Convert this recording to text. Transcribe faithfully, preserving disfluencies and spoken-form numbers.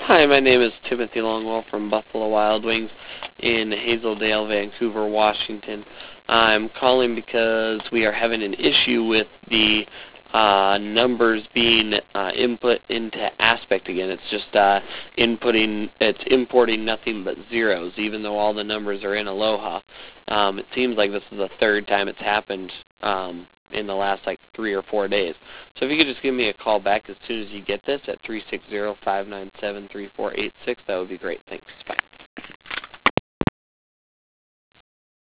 Hi, my name is Timothy Longwell from Buffalo Wild Wings in Hazeldale, Vancouver, Washington. I'm calling because we are having an issue with the uh, numbers being uh, input into Aspect again. It's just uh, inputting, it's importing nothing but zeros, even though all the numbers are in Aloha. Um, it seems like this is the third time it's happened um, in the last like three or four days. So if you could just give me a call back as soon as you get this at three six zero, five nine seven, three four eight six, that would be great. Thanks. Bye.